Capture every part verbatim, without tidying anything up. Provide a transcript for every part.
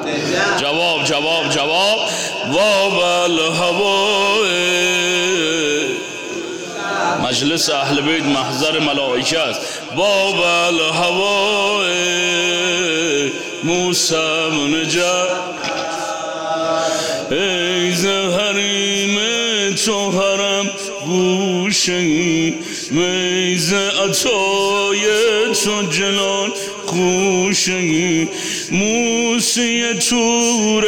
جواب جواب جواب وابل هوای. مجلس اهل بیت محضر ملائکه است. وابل هوای موسی بن جعفر. ای زهریم تو حرم گوشه، میز عطای تو جلال خوشه، موسی تور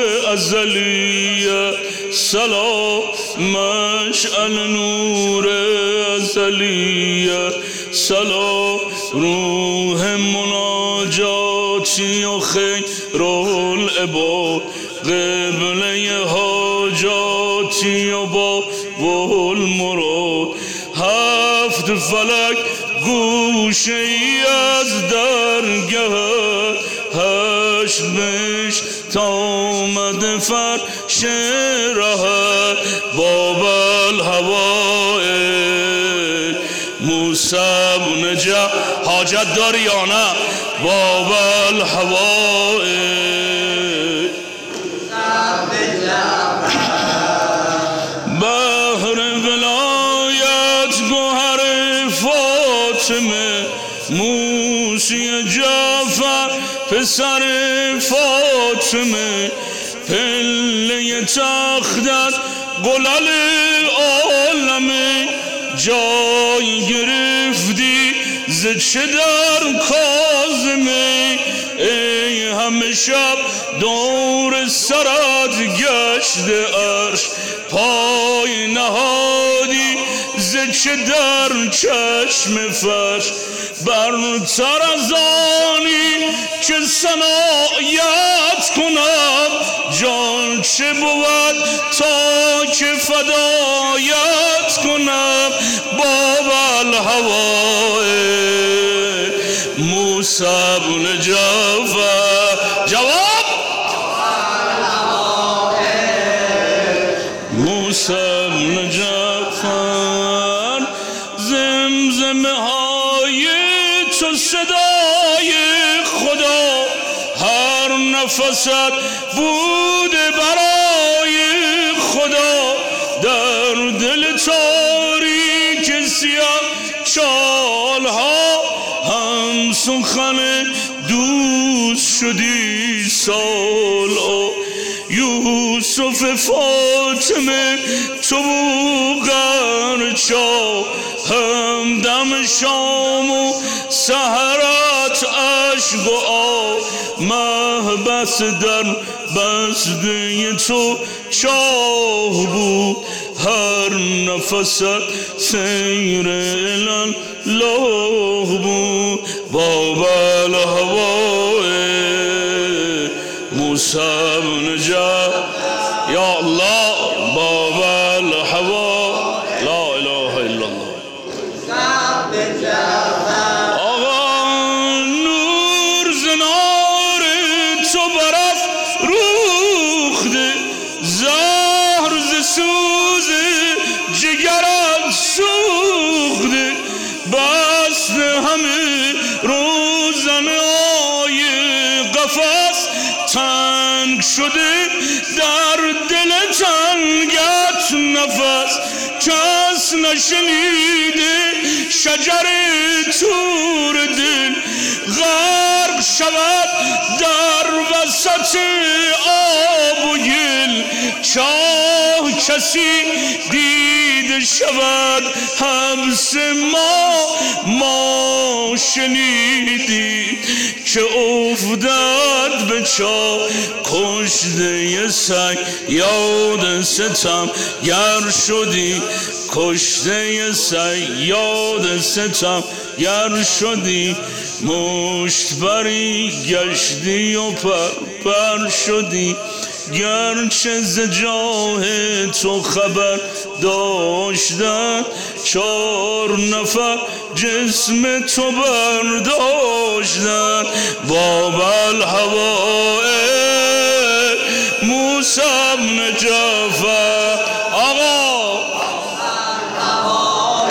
ازلیه سلام مشعل نور ازلیه سلام روح مناجاتی و خیر العباد قبله حاجاتی و با والمراد هفت فلک گوشه ای از درگه هشت بش تا آمد فرش رهت بابل هوای موسی بن جعفر. حاجت داری یا نه؟ بابل هوای بحر ولایت گوهر فاطمه موسی جعفر پسر فاطمه پله تختت قلل عالمه جای گرفتی ز چه در کاظمه ای همه شب دور سرت گشته عرش پای نهادی ز چه در چشم فرش برتر از آنی که ثنایت کنم جان چه بود تا که فدایت کنم بابل هوای موسی بن جعفر. جواب موسی بن جعفر. زمزمه های تو صدای خدا هر نفست بود برای خدا در دل تاریک سیاه چالها هم سخن دوست شدی سالا یوسف فاطمه تو بوغرچا هم دم شام و سحرت عشق و آب محبس در بسته تو چاه بود هر نفست سیر الله بود بابل هوای موسی بن جعفر. یا الله بابل هوا لا اله الا الله. آقا نور زنار تو برف روخته زهر ز سوز جگرت سوخته بسته همه روزنه های قفس تنگ شده در دل تنگت نفس کس نشنیده شجر تور دل غرق شود در وسط آب و گل چاه کسی دیده شود حبس ما ما شنیدی که افتد به چاه کشته سگ یاد ستم گر شدی کشته سگ یاد ستم گر شدی مشت بری گشتی و پر پر شدی گرچه ز جاه تو خبر داشتن چار نفر جسم تو برداشتن بابل هوای موسی بن جعفر. آقا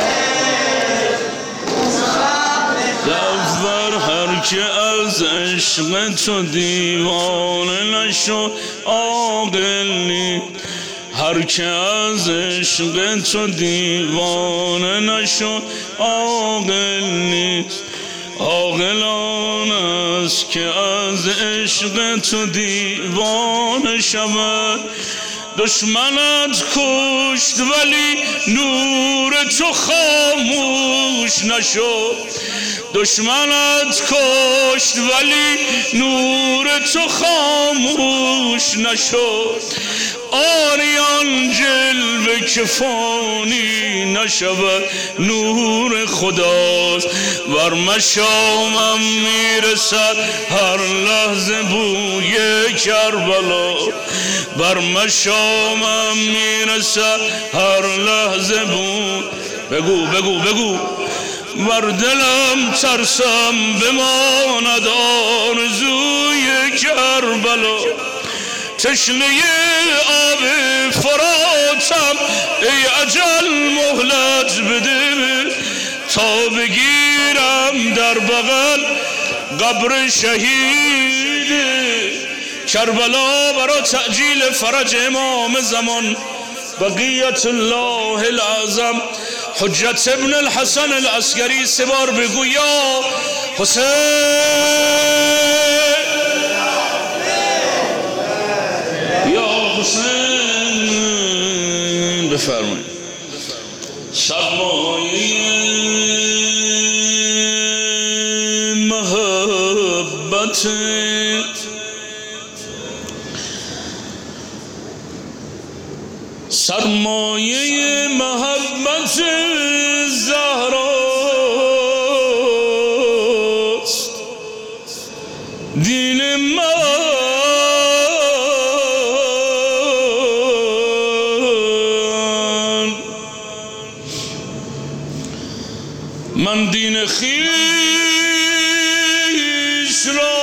جعفر هر که ازش عشق تو دیوانه نشد عاقل نیست هر که از عشق تو دیوانه نشد عاقل نیست عاقل آن است که از عشق تو دیوانه شود دشمنت کشت ولی نور تو خاموش نشد دشمنت کشت ولی نور تو خاموش نشد آریان جلوه که فانی نشود نور خداست ور مشامم میرسد هر لحظه بوی کربلا بر مشامم میرسد هر لحظه بوی بگو بگو بگو ور دلم ترسم بماند آرزوی کربلا تشنه آب فراتم ای اجل مهلت بده تا بگیرم در بغل قبر شهید کربلا برای تعجیل فرج امام زمان بقیت الله العظم حجت ابن الحسن العسکری سه بار بگو یا حسین یا حسین بفرمایید سرمایه محبت سرمایه محبت زهراست دین من من دین خویش را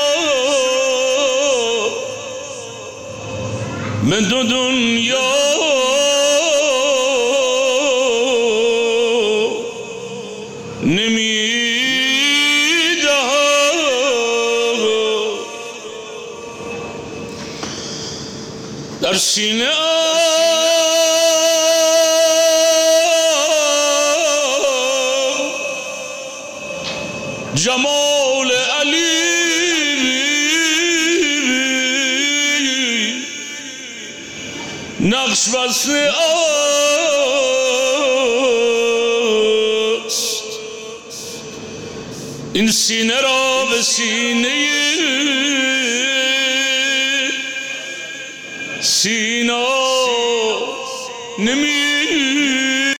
به دو دنیا در سینه جمال علی نقش بسته است این سینه را به سینه سینا نمی